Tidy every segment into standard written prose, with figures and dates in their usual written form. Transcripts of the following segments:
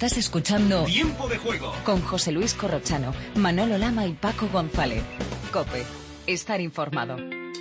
Estás escuchando Tiempo de Juego con José Luis Corrochano, Manolo Lama y Paco González. COPE. Estar informado.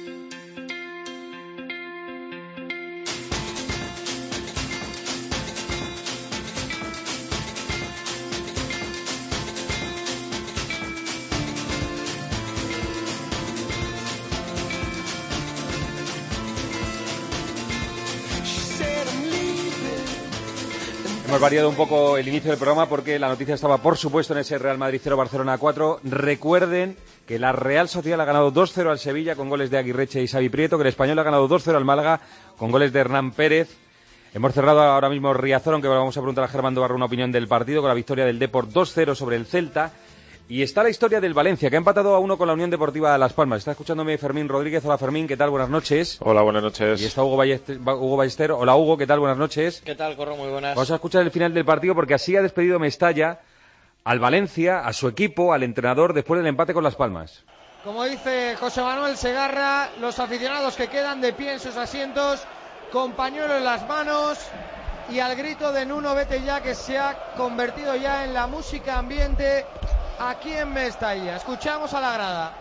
Hemos variado un poco el inicio del programa porque la noticia estaba, por supuesto, en ese Real Madrid 0, Barcelona 4. Recuerden que la Real Sociedad ha ganado 2-0 al Sevilla con goles de Aguirreche y Xavi Prieto, que el Español ha ganado 2-0 al Málaga con goles de Hernán Pérez. Hemos cerrado ahora mismo Riazor, aunque vamos a preguntar a Germán Barro una opinión del partido, con la victoria del Depor 2-0 sobre el Celta. Y está la historia del Valencia, que ha empatado a 1 con la Unión Deportiva Las Palmas. Está escuchándome Fermín Rodríguez. Hola, Fermín, ¿qué tal? Buenas noches. Hola, buenas noches. Y está Hugo Ballester. Hola, Hugo, ¿qué tal? Buenas noches. ¿Qué tal, Corro? Muy buenas. Vamos a escuchar el final del partido porque así ha despedido Mestalla al Valencia, a su equipo, al entrenador, después del empate con Las Palmas. Como dice José Manuel Segarra, los aficionados que quedan de pie en sus asientos, con pañuelo en las manos y al grito de Nuno, vete ya, que se ha convertido ya en la música ambiente aquí en Mestalla. Escuchamos a la grada.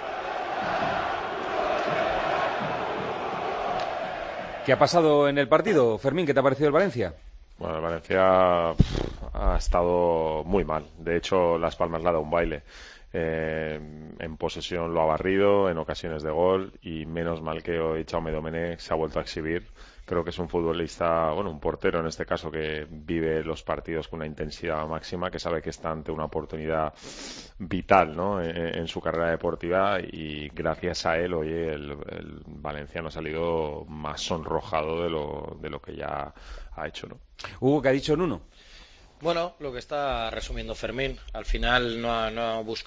¿Qué ha pasado en el partido, Fermín? ¿Qué te ha parecido el Valencia? Bueno, el Valencia ha estado muy mal. De hecho, Las Palmas le ha dado un baile. En posesión lo ha barrido, en ocasiones de gol, y menos mal que hoy Jaume Domenech se ha vuelto a exhibir. Creo que es un futbolista, bueno, un portero en este caso, que vive los partidos con una intensidad máxima, que sabe que está ante una oportunidad vital, ¿no?, en su carrera deportiva, y gracias a él hoy el valenciano ha salido más sonrojado de lo que ya ha hecho, ¿no? Hugo, ¿qué ha dicho Nuno? Bueno, lo que está resumiendo Fermín, al final no ha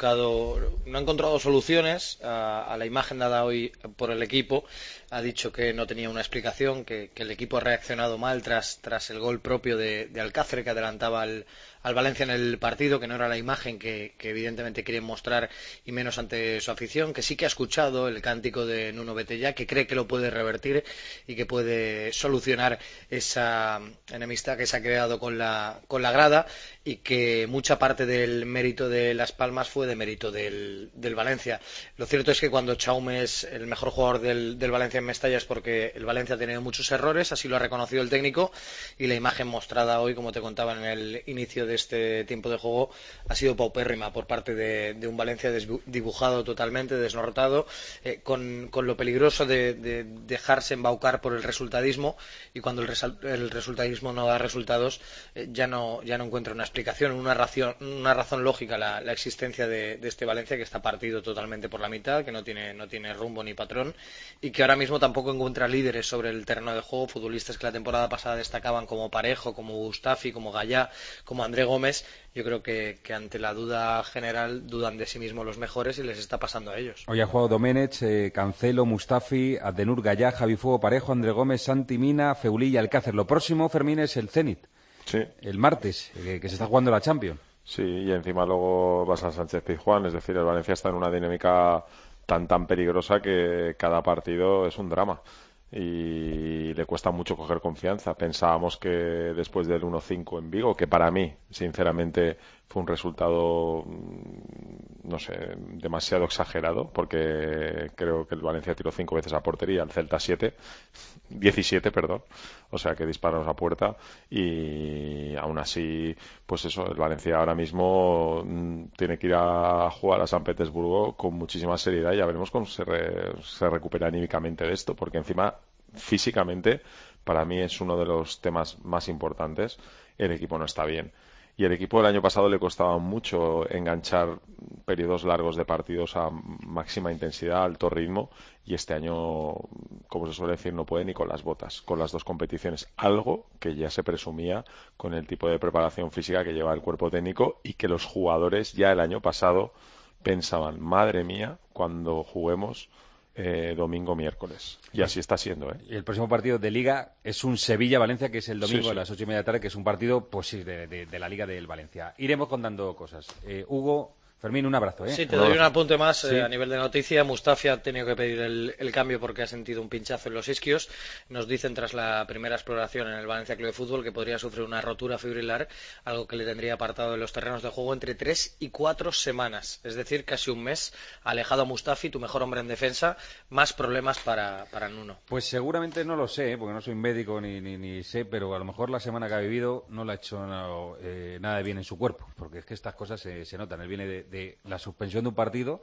encontrado soluciones a la imagen dada hoy por el equipo. Ha dicho que no tenía una explicación, que el equipo ha reaccionado mal tras el gol propio de Alcácer, que adelantaba al Valencia en el partido, que no era la imagen que evidentemente querían mostrar, y menos ante su afición, que sí que ha escuchado el cántico de Nuno Betella, que cree que lo puede revertir y que puede solucionar esa enemistad que se ha creado con la grada, y que mucha parte del mérito de Las Palmas fue de mérito del Valencia. Lo cierto es que cuando Jaume es el mejor jugador del Valencia en Mestalla es porque el Valencia ha tenido muchos errores, así lo ha reconocido el técnico, y la imagen mostrada hoy, como te contaba en el inicio de este tiempo de juego, ha sido paupérrima por parte de un Valencia dibujado totalmente, desnortado, con lo peligroso de dejarse embaucar por el resultadismo, y cuando el resultadismo no da resultados, ya no encuentra una explicación, una razón lógica la existencia de este Valencia, que está partido totalmente por la mitad, que no tiene rumbo ni patrón, y que ahora mismo tampoco encuentra líderes sobre el terreno de juego, futbolistas que la temporada pasada destacaban como Parejo, como Mustafi, como Gallá, como André Gómez. Yo creo que ante la duda general dudan de sí mismos los mejores, y les está pasando a ellos. Hoy ha jugado Domenech, Cancelo, Mustafi, Abdenur Gallá, Javi Fuego, Parejo, André Gómez, Santi Mina, Feulí y Alcácer. Lo próximo, Fermín, es el Zenit. Sí. El martes, que se está jugando la Champions. Sí, y encima luego vas al Sánchez Pizjuán, es decir, el Valencia está en una dinámica tan peligrosa que cada partido es un drama y le cuesta mucho coger confianza. Pensábamos que después del 1-5 en Vigo, que para mí, sinceramente, fue un resultado, no sé, demasiado exagerado, porque creo que el Valencia tiró 5 veces a portería, el Celta 17, perdón, o sea que disparamos a puerta, y aún así, pues eso, el Valencia ahora mismo tiene que ir a jugar a San Petersburgo con muchísima seriedad, y ya veremos cómo se recupera anímicamente de esto, porque encima, físicamente, para mí es uno de los temas más importantes. El equipo no está bien. Y el equipo del año pasado le costaba mucho enganchar periodos largos de partidos a máxima intensidad, alto ritmo, y este año, como se suele decir, no puede ni con las botas, con las dos competiciones. Algo que ya se presumía con el tipo de preparación física que lleva el cuerpo técnico, y que los jugadores ya el año pasado pensaban, madre mía, cuando juguemos domingo, miércoles. Y así está siendo, ¿eh? Y el próximo partido de Liga es un Sevilla-Valencia, que es el domingo Sí. a las 8:30 de la tarde, que es un partido, pues sí, de la Liga del Valencia. Iremos contando cosas. Hugo, Fermín, un abrazo. Sí, te doy un apunte más a nivel de noticia. Mustafi ha tenido que pedir el cambio porque ha sentido un pinchazo en los isquios. Nos dicen tras la primera exploración en el Valencia Club de Fútbol que podría sufrir una rotura fibrilar, algo que le tendría apartado de los terrenos de juego entre 3 y 4 semanas. Es decir, casi un mes alejado a Mustafi, tu mejor hombre en defensa. Más problemas para Nuno. Pues seguramente no lo sé, porque no soy médico ni sé, pero a lo mejor la semana que ha vivido no le ha hecho nada de bien en su cuerpo, porque es que estas cosas se notan. Él viene de la suspensión de un partido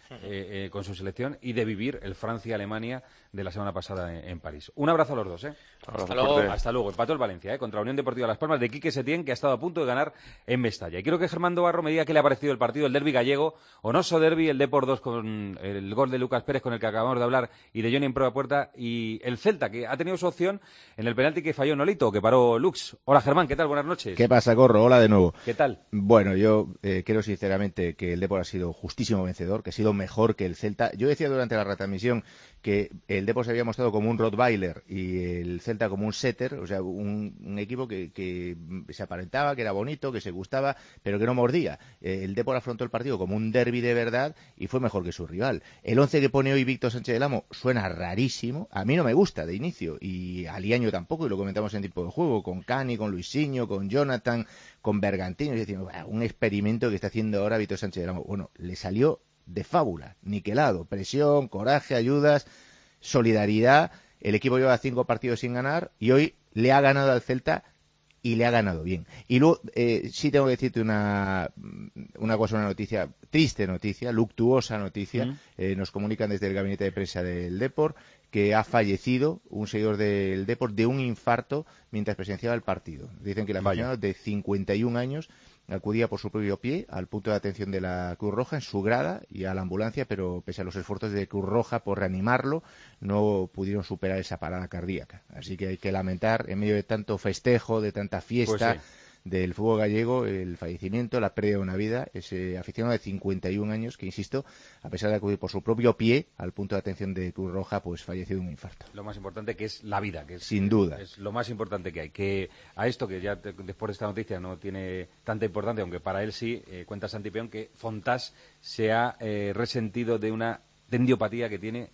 con su selección y de vivir el Francia-Alemania de la semana pasada en París. Un abrazo a los dos. Hasta luego. Empató el Valencia contra la Unión Deportiva Las Palmas de Quique Setién, que ha estado a punto de ganar en Mestalla. Y quiero que Germán Dobarro me diga qué le ha parecido el partido, el derbi gallego, Onoso derbi, el Depor 2 con el gol de Lucas Pérez, con el que acabamos de hablar, y de Johnny en prueba puerta, y el Celta, que ha tenido su opción en el penalti que falló Nolito, que paró Lux. Hola Germán, ¿qué tal? Buenas noches. ¿Qué pasa, Corro? Hola de nuevo. ¿Qué tal? Bueno, yo creo sinceramente que el Depor ha sido justísimo vencedor, que ha sido mejor que el Celta. Yo decía durante la retransmisión que el Depor se había mostrado como un Rottweiler y el Celta como un setter, o sea, un equipo que se aparentaba, que era bonito, que se gustaba, pero que no mordía. El Depor afrontó el partido como un derbi de verdad y fue mejor que su rival. El 11 que pone hoy Víctor Sánchez del Amo suena rarísimo, a mí no me gusta de inicio, y Aliaño tampoco, y lo comentamos en tiempo de juego, con Cani, con Luisinho, con Jonathan, con Bergantino, es decir, un experimento que está haciendo ahora Víctor Sánchez del Amo. Bueno, le salió de fábula, niquelado, presión, coraje, ayudas, solidaridad. El equipo lleva 5 partidos sin ganar y hoy le ha ganado al Celta y le ha ganado bien. Y luego sí tengo que decirte una cosa, una noticia, triste noticia, luctuosa noticia. Nos comunican desde el gabinete de prensa del Depor que ha fallecido un seguidor del Depor de un infarto mientras presenciaba el partido. Dicen que el aficionado de 51 años acudía por su propio pie al punto de atención de la Cruz Roja en su grada y a la ambulancia, pero pese a los esfuerzos de Cruz Roja por reanimarlo, no pudieron superar esa parada cardíaca. Así que hay que lamentar, en medio de tanto festejo, de tanta fiesta del fútbol gallego, el fallecimiento, la pérdida de una vida, ese aficionado de 51 años que, insisto, a pesar de acudir por su propio pie al punto de atención de Cruz Roja, pues falleció de un infarto. Lo más importante que es la vida, que es, sin duda, es lo más importante que hay. Que a esto, que ya después de esta noticia no tiene tanta importancia, aunque para él sí, cuenta Santi Peón que Fontás se ha resentido de una tendiopatía que tiene.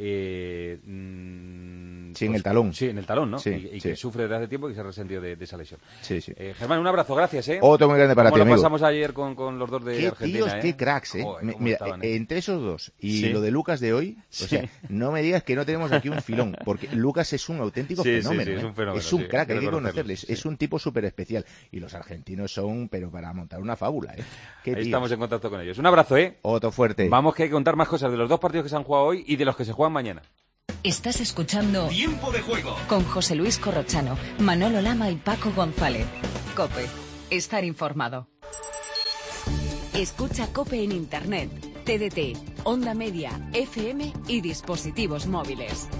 Sí, en el talón. Sí, en el talón, ¿no? Sí, y que sufre desde hace tiempo y que se ha resentido de esa lesión. Sí, sí. Germán, un abrazo, gracias, Otro muy grande para ti, amigo. Lo pasamos ayer con los dos de Argentina, tíos, qué cracks, Joder, mira, entre esos dos y lo de Lucas de hoy, o sea, no me digas que no tenemos aquí un filón, porque Lucas es un auténtico fenómeno. Es un fenómeno. Es un crack, hay que conocerle. Es un tipo súper especial. Y los argentinos son, pero para montar una fábula, Ahí estamos en contacto con ellos. Un abrazo, Otro fuerte. Vamos, que hay que contar más cosas de los 2 partidos que se han jugado hoy y de los que se juegan mañana. Estás escuchando Tiempo de Juego con José Luis Corrochano, Manolo Lama y Paco González. COPE. Estar informado. Escucha COPE en Internet, TDT, Onda Media, FM y dispositivos móviles.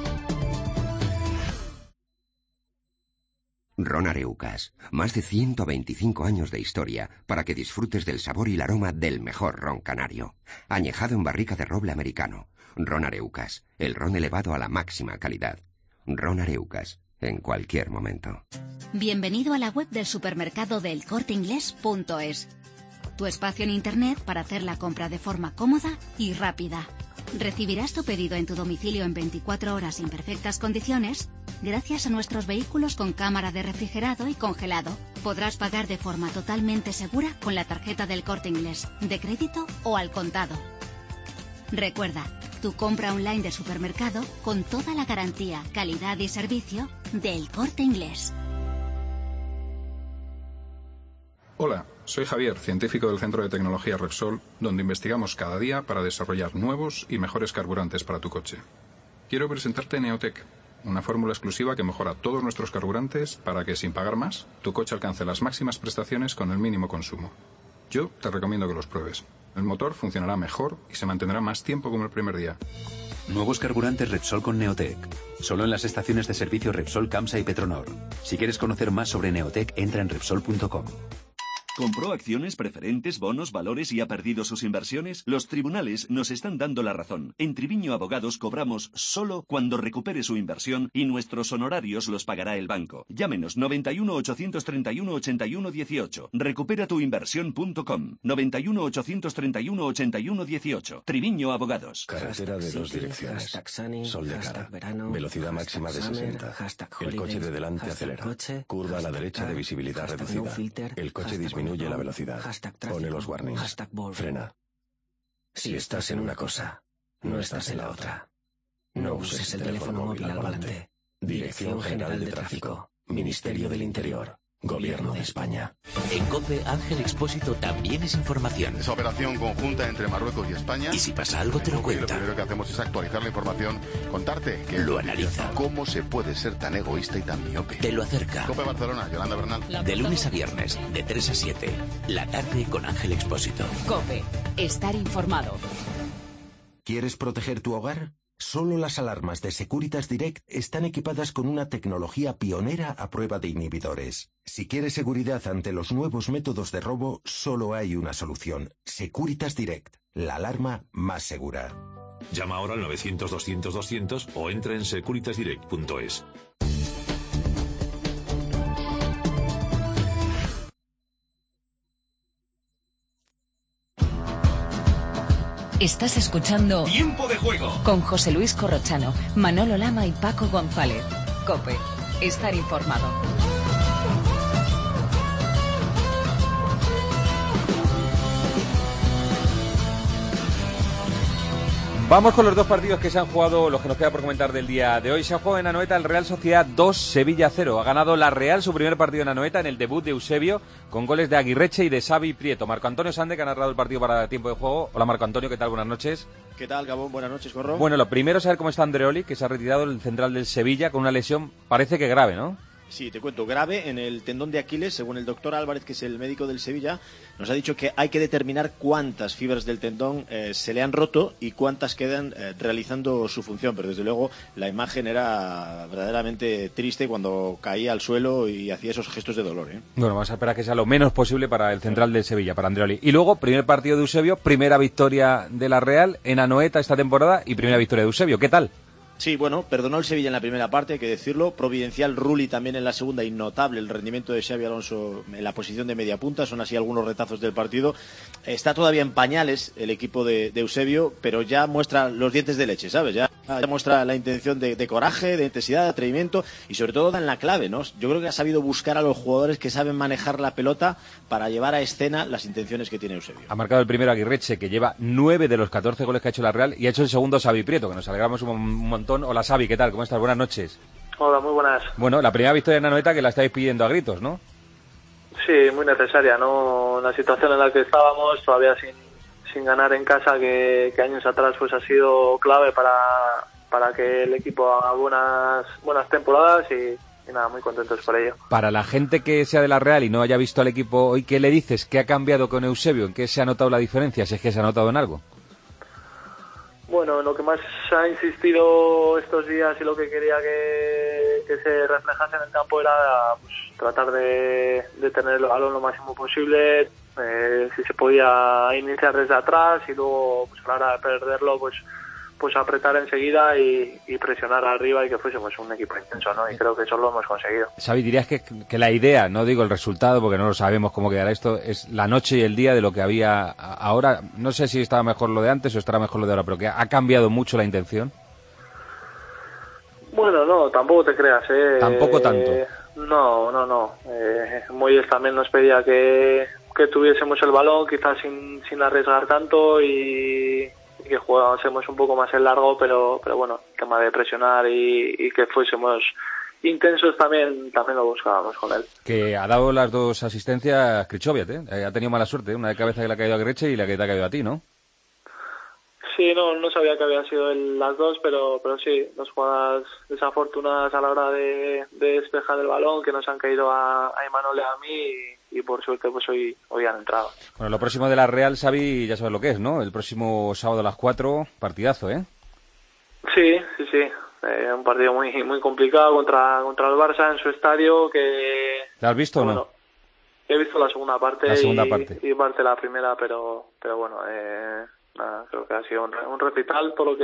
Ron Areucas. Más de 125 años de historia para que disfrutes del sabor y el aroma del mejor ron canario. Añejado en barrica de roble americano. Ron Areucas, el ron elevado a la máxima calidad. Ron Areucas, en cualquier momento. Bienvenido a la web del supermercado del Corteinglés.es. Tu espacio en Internet para hacer la compra de forma cómoda y rápida. Recibirás tu pedido en tu domicilio en 24 horas en perfectas condiciones gracias a nuestros vehículos con cámara de refrigerado y congelado. Podrás pagar de forma totalmente segura con la tarjeta del Corte Inglés, de crédito o al contado. Recuerda, tu compra online de supermercado con toda la garantía, calidad y servicio del Corte Inglés. Hola, soy Javier, científico del Centro de Tecnología Repsol, donde investigamos cada día para desarrollar nuevos y mejores carburantes para tu coche. Quiero presentarte Neotec, una fórmula exclusiva que mejora todos nuestros carburantes para que, sin pagar más, tu coche alcance las máximas prestaciones con el mínimo consumo. Yo te recomiendo que los pruebes. El motor funcionará mejor y se mantendrá más tiempo como el primer día. Nuevos carburantes Repsol con Neotec. Solo en las estaciones de servicio Repsol, Camsa y Petronor. Si quieres conocer más sobre Neotec, entra en Repsol.com. ¿Compró acciones, preferentes, bonos, valores y ha perdido sus inversiones? Los tribunales nos están dando la razón. En Triviño Abogados cobramos solo cuando recupere su inversión y nuestros honorarios los pagará el banco. Llámenos 91 831 81 18. Recuperatuinversión.com 91 831 81 18. Triviño Abogados. Carretera de dos direcciones. Sol de cara. Velocidad máxima de 60. El coche de delante acelera. Curva a la derecha de visibilidad reducida. El coche disminuye la velocidad. Pone los warnings. Frena. Si estás en una cosa, no estás en la otra. No uses el teléfono móvil al volante. Dirección General de Tráfico. Ministerio del Interior. Gobierno de España. En COPE, Ángel Expósito también es información. Esa operación conjunta entre Marruecos y España. Y si pasa algo te lo cuenta. Lo primero que hacemos es actualizar la información, contarte que lo analiza. ¿Cómo se puede ser tan egoísta y tan miope? Te lo acerca. COPE Barcelona, Yolanda Bernal. De lunes a viernes, de 3 a 7. La tarde con Ángel Expósito. COPE. Estar informado. ¿Quieres proteger tu hogar? Solo las alarmas de Securitas Direct están equipadas con una tecnología pionera a prueba de inhibidores. Si quieres seguridad ante los nuevos métodos de robo, solo hay una solución. Securitas Direct, la alarma más segura. Llama ahora al 900-200-200 o entra en securitasdirect.es. Estás escuchando Tiempo de Juego con José Luis Corrochano, Manolo Lama y Paco González. COPE. Estar informado. Vamos con los dos partidos que se han jugado, los que nos queda por comentar del día de hoy. Se ha jugado en Anoeta el Real Sociedad 2, Sevilla 0. Ha ganado la Real su primer partido en Anoeta en el debut de Eusebio, con goles de Aguirreche y de Xavi Prieto. Marco Antonio Sande, que ha narrado el partido para Tiempo de Juego. Hola Marco Antonio, ¿qué tal? Buenas noches. ¿Qué tal, Gabón? Buenas noches, Corro. Bueno, lo primero es saber cómo está Andreoli, que se ha retirado el central del Sevilla con una lesión, parece que grave, ¿no? Sí, te cuento, grave en el tendón de Aquiles, según el doctor Álvarez, que es el médico del Sevilla, nos ha dicho que hay que determinar cuántas fibras del tendón se le han roto y cuántas quedan realizando su función, pero desde luego la imagen era verdaderamente triste cuando caía al suelo y hacía esos gestos de dolor, ¿eh? Bueno, vamos a esperar que sea lo menos posible para el central del Sevilla, para Andreoli. Y luego, primer partido de Eusebio, primera victoria de la Real en Anoeta esta temporada y primera victoria de Eusebio. ¿Qué tal? Sí, bueno, perdonó el Sevilla en la primera parte, hay que decirlo. Providencial Rulli también en la segunda, y notable el rendimiento de Xabi Alonso en la posición de media punta. Son así algunos retazos del partido. Está todavía en pañales el equipo de Eusebio, pero ya muestra los dientes de leche, ¿sabes? Ya muestra la intención de coraje, de intensidad, de atrevimiento y sobre todo dan la clave, ¿no? Yo creo que ha sabido buscar a los jugadores que saben manejar la pelota para llevar a escena las intenciones que tiene Eusebio. Ha marcado el primero Aguirreche, que lleva 9 de los 14 goles que ha hecho la Real, y ha hecho el segundo Xavi Prieto, que nos alegramos un montón. Hola Xavi, ¿qué tal? ¿Cómo estás? Buenas noches. Hola, muy buenas. Bueno, la primera victoria en Anoeta que la estáis pidiendo a gritos, ¿no? Sí, muy necesaria, ¿no? La situación en la que estábamos, todavía sin ganar en casa, que años atrás pues ha sido clave para que el equipo haga buenas temporadas y nada, muy contentos por ello. Para la gente que sea de la Real y no haya visto al equipo hoy, ¿qué le dices? ¿Qué ha cambiado con Eusebio? ¿En qué se ha notado la diferencia? Si es que se ha notado en algo. Bueno, lo que más ha insistido estos días y lo que quería que se reflejase en el campo era pues, tratar de tener el balón lo máximo posible, si se podía iniciar desde atrás y luego pues, a la hora de perderlo pues apretar enseguida y presionar arriba y que fuésemos un equipo intenso, ¿no? Y creo que eso lo hemos conseguido. Xavi, dirías que la idea, no digo el resultado porque no lo sabemos cómo quedará esto, es la noche y el día de lo que había ahora. No sé si estaba mejor lo de antes o estará mejor lo de ahora, pero que ha cambiado mucho la intención. Bueno, no, tampoco te creas, ¿eh? Tampoco tanto. No. Moyes también nos pedía que tuviésemos el balón, quizás sin arriesgar tanto y que jugásemos un poco más en largo, pero bueno, el tema de presionar y que fuésemos intensos también lo buscábamos con él. Que ha dado las dos asistencias Krychowiak, ¿eh? Ha tenido mala suerte, una de cabeza que le ha caído a Aguirreche y la que te ha caído a ti, ¿no? Sí, no sabía que había sido las dos, pero sí, dos jugadas desafortunadas a la hora de despejar el balón que nos han caído a Imanol y a mí y por suerte pues hoy han entrado. Bueno, lo próximo de la Real, Xavi, ya sabes lo que es, ¿no? El próximo sábado a las 4, partidazo, ¿eh? Sí. Un partido muy complicado contra el Barça en su estadio que... ¿Te has visto o no? He visto la segunda parte, y parte de la primera, pero bueno, nada, creo que ha sido un recital por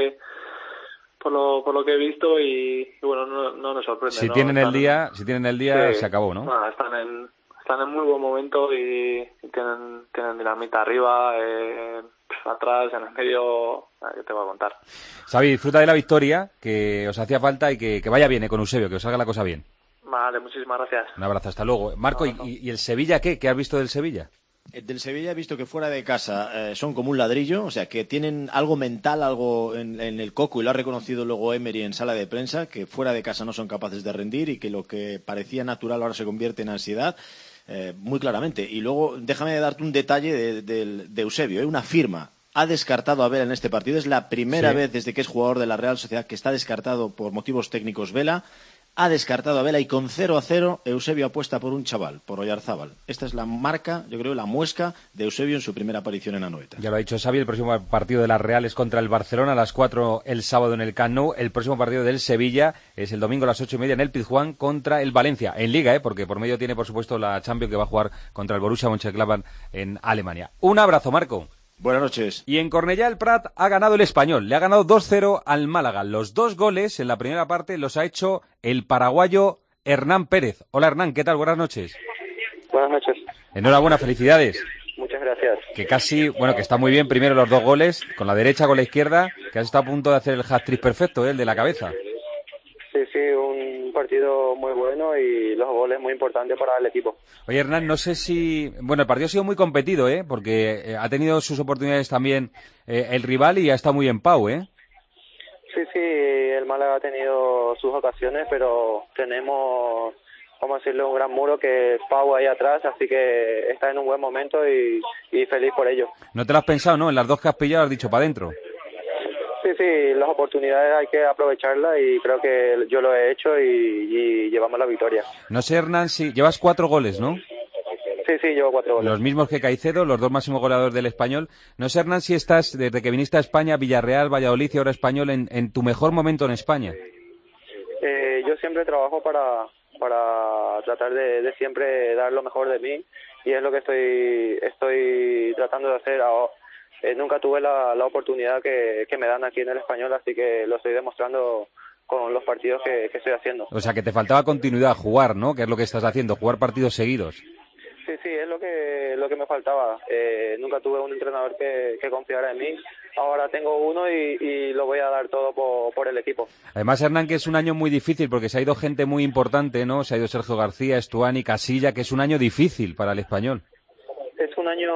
lo que he visto y bueno, no nos sorprende. Si ¿no? tienen el día, sí, se acabó, ¿no? Están en muy buen momento y tienen dinamita arriba, atrás, en el medio, ¿qué te voy a contar? Xavi, disfruta de la victoria, que os hacía falta y que vaya bien con Eusebio, que os salga la cosa bien. Vale, muchísimas gracias. Un abrazo, hasta luego. Marco, ¿y el Sevilla qué? ¿Qué has visto del Sevilla? Del Sevilla he visto que fuera de casa son como un ladrillo, o sea, que tienen algo mental, algo en el coco, y lo ha reconocido luego Emery en sala de prensa, que fuera de casa no son capaces de rendir y que lo que parecía natural ahora se convierte en ansiedad, muy claramente. Y luego, déjame darte un detalle de Eusebio, una firma. Ha descartado a Vela en este partido, es la primera vez desde que es jugador de la Real Sociedad que está descartado por motivos técnicos Vela. Ha descartado a Vela y con 0-0 Eusebio apuesta por un chaval, por Oyarzábal. Esta es la marca, yo creo, la muesca de Eusebio en su primera aparición en Anoeta. Ya lo ha dicho Xavi, el próximo partido de la Real es contra el Barcelona a las 4 el sábado en el Camp Nou. El próximo partido del Sevilla es el domingo a las 8:30 en el Pizjuán contra el Valencia, en Liga, porque por medio tiene, por supuesto, la Champions que va a jugar contra el Borussia Mönchengladbach en Alemania. Un abrazo, Marco. Buenas noches. Y en Cornellá el Prat ha ganado el Español. Le ha ganado 2-0 al Málaga. Los 2 goles en la primera parte los ha hecho el paraguayo Hernán Pérez. Hola, Hernán, ¿qué tal? Buenas noches. Buenas noches. Enhorabuena, felicidades. Muchas gracias. Que que está muy bien primero los 2 goles, con la derecha, con la izquierda, que has estado a punto de hacer el hat-trick perfecto, el de la cabeza. Sí, un partido muy bueno y los goles muy importantes para el equipo. Oye, Hernán, no sé si... Bueno, el partido ha sido muy competido, porque ha tenido sus oportunidades también el rival y ha estado muy en pau, Sí, el Málaga ha tenido sus ocasiones, pero tenemos, vamos a decirle, un gran muro que es Pau ahí atrás, así que está en un buen momento y feliz por ello. ¿No te lo has pensado, no? En las 2 que has pillado has dicho para adentro. Sí, las oportunidades hay que aprovecharlas y creo que yo lo he hecho y llevamos la victoria. No sé, Hernán, si llevas 4 goles, ¿no? Sí, llevo 4 goles. Los mismos que Caicedo, los 2 máximos goleadores del Español. No sé, Hernán, si estás, desde que viniste a España, Villarreal, Valladolid y ahora Español, en tu mejor momento en España. Yo siempre trabajo para tratar de siempre dar lo mejor de mí y es lo que estoy tratando de hacer ahora. Nunca tuve la oportunidad que me dan aquí en el Español, así que lo estoy demostrando con los partidos que estoy haciendo. O sea, que te faltaba continuidad, jugar, ¿no? Que es lo que estás haciendo, jugar partidos seguidos. Sí, es lo que me faltaba. Nunca tuve un entrenador que confiara en mí. Ahora tengo uno y lo voy a dar todo por el equipo. Además, Hernán, que es un año muy difícil porque se ha ido gente muy importante, ¿no? Se ha ido Sergio García, Estuani, Casilla, que es un año difícil para el Español. Es un año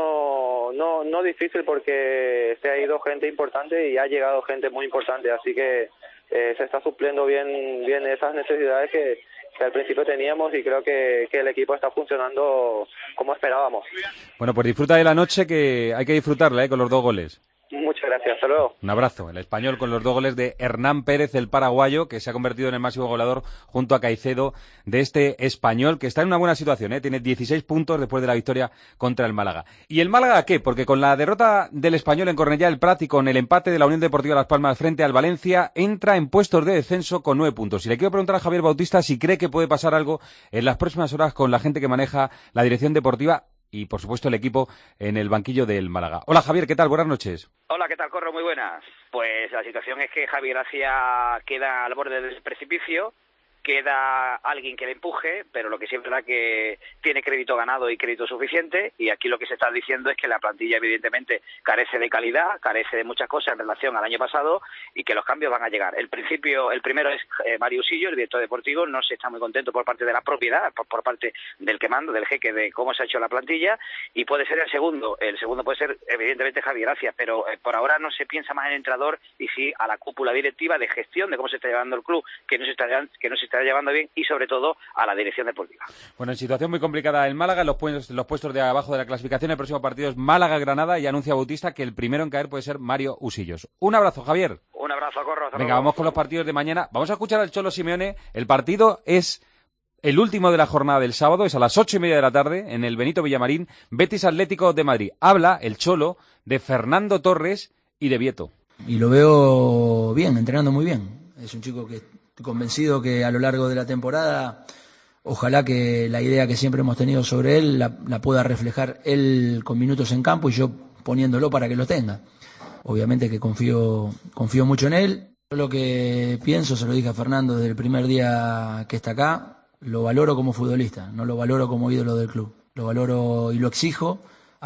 no difícil porque se ha ido gente importante y ha llegado gente muy importante, así que se está supliendo bien esas necesidades que al principio teníamos y creo que el equipo está funcionando como esperábamos. Bueno, pues disfruta de la noche, que hay que disfrutarla con los 2 goles. Muchas gracias, hasta luego. Un abrazo. El Español con los 2 goles de Hernán Pérez, el paraguayo, que se ha convertido en el máximo goleador junto a Caicedo de este Español, que está en una buena situación, tiene 16 puntos después de la victoria contra el Málaga. ¿Y el Málaga qué? Porque con la derrota del Español en Cornellá el Prat y con el empate de la Unión Deportiva Las Palmas frente al Valencia, entra en puestos de descenso con 9 puntos. Y le quiero preguntar a Javier Bautista si cree que puede pasar algo en las próximas horas con la gente que maneja la dirección deportiva y, por supuesto, el equipo en el banquillo del Málaga. Hola, Javier, ¿qué tal? Buenas noches. Hola, ¿qué tal, Corro? Muy buenas. Pues la situación es que Javi Gracia queda al borde del precipicio, queda alguien que le empuje, pero lo que sí es verdad que tiene crédito ganado y crédito suficiente, y aquí lo que se está diciendo es que la plantilla evidentemente carece de calidad, carece de muchas cosas en relación al año pasado, y que los cambios van a llegar. El primero es Mario Usillo, el director deportivo, no se está muy contento por parte de la propiedad, por parte del que manda, del jeque, de cómo se ha hecho la plantilla, y puede ser el segundo puede ser evidentemente Javi Gracia, pero por ahora no se piensa más en el entrenador y sí a la cúpula directiva de gestión de cómo se está llevando el club, que no se está llevando bien, y sobre todo a la dirección deportiva. Bueno, en situación muy complicada el Málaga, en los puestos de abajo de la clasificación. El próximo partido es Málaga-Granada y anuncia Bautista que el primero en caer puede ser Mario Usillos. Un abrazo, Javier. Un abrazo, Corro. Venga, vamos con los partidos de mañana. Vamos a escuchar al Cholo Simeone. El partido es el último de la jornada del sábado, es a las 8:30 de la tarde en el Benito Villamarín, Betis Atlético de Madrid. Habla el Cholo de Fernando Torres y de Vieto. Y lo veo bien, entrenando muy bien. Es un chico que estoy convencido que a lo largo de la temporada Ojalá que la idea que siempre hemos tenido sobre él la pueda reflejar él con minutos en campo y yo poniéndolo para que lo tenga. Obviamente que confío mucho en él. Lo que pienso, se lo dije a Fernando desde el primer día que está acá, lo valoro como futbolista, no lo valoro como ídolo del club. Lo valoro y lo exijo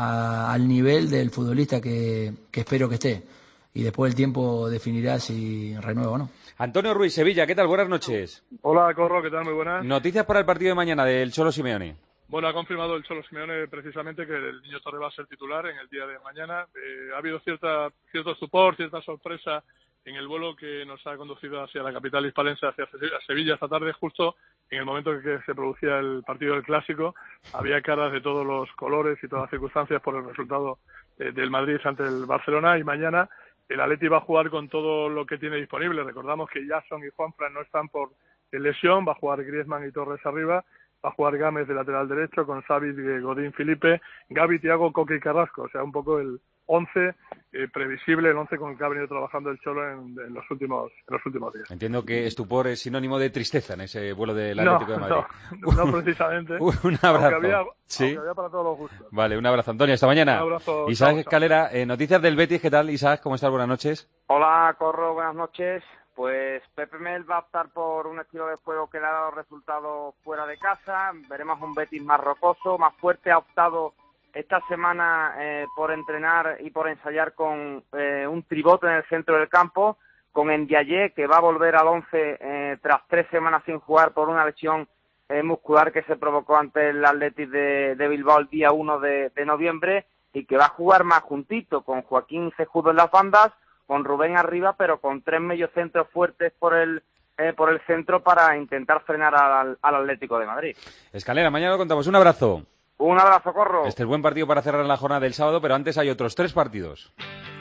al nivel del futbolista que espero que esté. Y después el tiempo definirá si renueva o no. Antonio Ruiz, Sevilla, ¿qué tal? Buenas noches. Hola, Corro, ¿qué tal? Muy buenas. Noticias para el partido de mañana del Cholo Simeone. Bueno, ha confirmado el Cholo Simeone precisamente que el Niño Torre va a ser titular en el día de mañana. Ha habido cierto estupor, cierta sorpresa en el vuelo que nos ha conducido hacia la capital hispalense, hacia Sevilla esta tarde, justo en el momento en que se producía el partido del Clásico. Había caras de todos los colores y todas las circunstancias por el resultado del Madrid ante el Barcelona, y mañana el Atleti va a jugar con todo lo que tiene disponible. Recordamos que Jason y Juanfran no están por lesión, va a jugar Griezmann y Torres arriba, va a jugar Gámez de lateral derecho con Savic, Godín, Felipe, Gavi, Thiago, Coque y Carrasco. O sea, un poco el 11 previsible, el 11 con el que ha venido trabajando el Cholo en los últimos días. Entiendo que estupor es sinónimo de tristeza en ese vuelo del Atlético de Madrid. No precisamente. Un abrazo. Aunque había para todos los gustos. Vale, un abrazo, Antonio. Hasta mañana. Un abrazo. Isaac Escalera, noticias del Betis. ¿Qué tal, Isaac? ¿Cómo estás? Buenas noches. Hola, Corro. Buenas noches. Pues Pepe Mel va a optar por un estilo de juego que le ha dado resultados fuera de casa. Veremos un Betis más rocoso, más fuerte. Ha optado esta semana por entrenar y por ensayar con un tribote en el centro del campo, con Ndiaye, que va a volver al 11 tras 3 semanas sin jugar por una lesión muscular que se provocó ante el Athletic de Bilbao el día 1 de noviembre, y que va a jugar más juntito, con Joaquín Cejudo en las bandas, con Rubén arriba, pero con 3 mediocentros fuertes por el centro para intentar frenar al Atlético de Madrid. Escalera, mañana lo contamos. Un abrazo. Un abrazo, Corro. Este es el buen partido para cerrar la jornada del sábado, pero antes hay otros 3 partidos.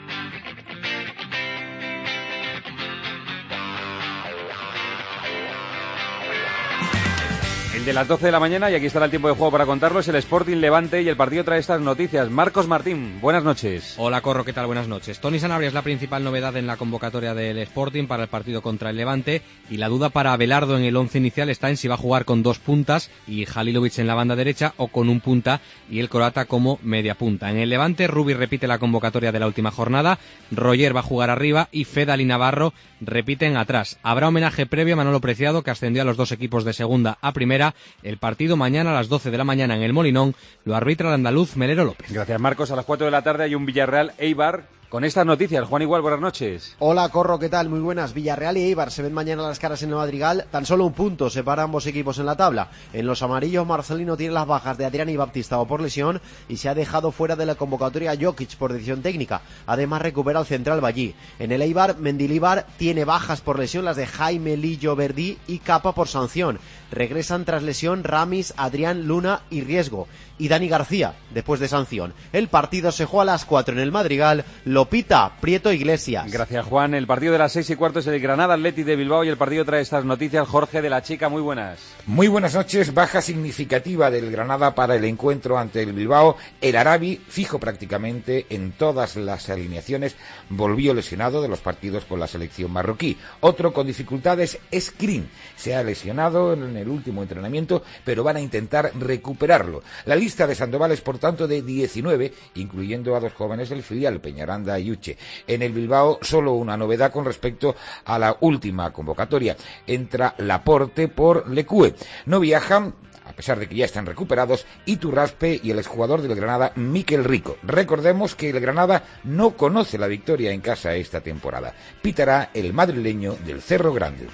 El de las 12 de la mañana, y aquí estará el tiempo de juego para contarlo, es el Sporting Levante, y el partido trae estas noticias. Marcos Martín, buenas noches. Hola, Corro, ¿qué tal? Buenas noches. Toni Sanabria es la principal novedad en la convocatoria del Sporting para el partido contra el Levante, y la duda para Abelardo en el 11 inicial está en si va a jugar con 2 puntas y Halilovic en la banda derecha, o con un punta y el croata como media punta. En el Levante, Rubi repite la convocatoria de la última jornada, Roger va a jugar arriba y Fedal y Navarro repiten atrás. Habrá homenaje previo a Manolo Preciado, que ascendió a los 2 equipos de segunda a primera. El partido mañana a las 12 de la mañana en el Molinón lo arbitra el andaluz Melero López. Gracias, Marcos. A las 4 de la tarde hay un Villarreal Eibar. Con estas noticias, Juan Igual, buenas noches. Hola, Corro, ¿qué tal? Muy buenas. Villarreal y Eibar se ven mañana las caras en el Madrigal. Tan solo un punto separa ambos equipos en la tabla. En los amarillos, Marcelino tiene las bajas de Adrián y Baptista por lesión, y se ha dejado fuera de la convocatoria Jokic por decisión técnica. Además, recupera al central Ballí. En el Eibar, Mendilibar tiene bajas por lesión, las de Jaime, Lillo, Verdí y Capa por sanción. Regresan tras lesión Ramis, Adrián, Luna y Riesgo. Y Dani García, después de sanción. El partido se juega a las 4 en el Madrigal. Lo pita Prieto Iglesias. Gracias, Juan. El partido de las 6:15 es el Granada Athletic de Bilbao, y el partido trae estas noticias. Jorge de la Chica, muy buenas. Muy buenas noches. Baja significativa del Granada para el encuentro ante el Bilbao. El Arabi, fijo prácticamente en todas las alineaciones, volvió lesionado de los partidos con la selección marroquí. Otro con dificultades es Krim. Se ha lesionado en el último entrenamiento, pero van a intentar recuperarlo. La lista de Sandoval es, por tanto, de 19, incluyendo a 2 jóvenes del filial, Peñaranda y Uche. En el Bilbao, solo una novedad con respecto a la última convocatoria. Entra Laporte por Lecue. No viajan, a pesar de que ya están recuperados, Iturraspe y el exjugador del Granada, Mikel Rico. Recordemos que el Granada no conoce la victoria en casa esta temporada. Pitará el madrileño del Cerro Grande.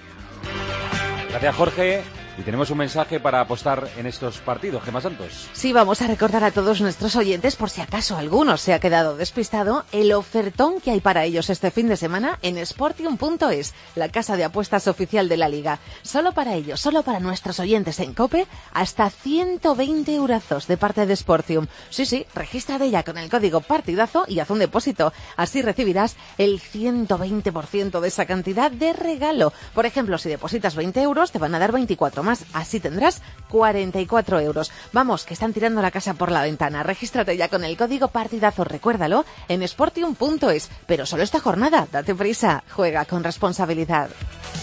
Gracias, Jorge. Y tenemos un mensaje para apostar en estos partidos. Gemma Santos. Sí, vamos a recordar a todos nuestros oyentes, por si acaso alguno se ha quedado despistado, el ofertón que hay para ellos este fin de semana en Sportium.es, la casa de apuestas oficial de la Liga. Solo para ellos, solo para nuestros oyentes en COPE, hasta 120 eurazos de parte de Sportium. Sí, regístrate ya con el código partidazo y haz un depósito. Así recibirás el 120% de esa cantidad de regalo. Por ejemplo, si depositas 20 euros, te van a dar 24 más, así tendrás 44 euros. Vamos, que están tirando la casa por la ventana. Regístrate ya con el código partidazo, recuérdalo, en Sportium.es, pero solo esta jornada. Date prisa, juega con responsabilidad.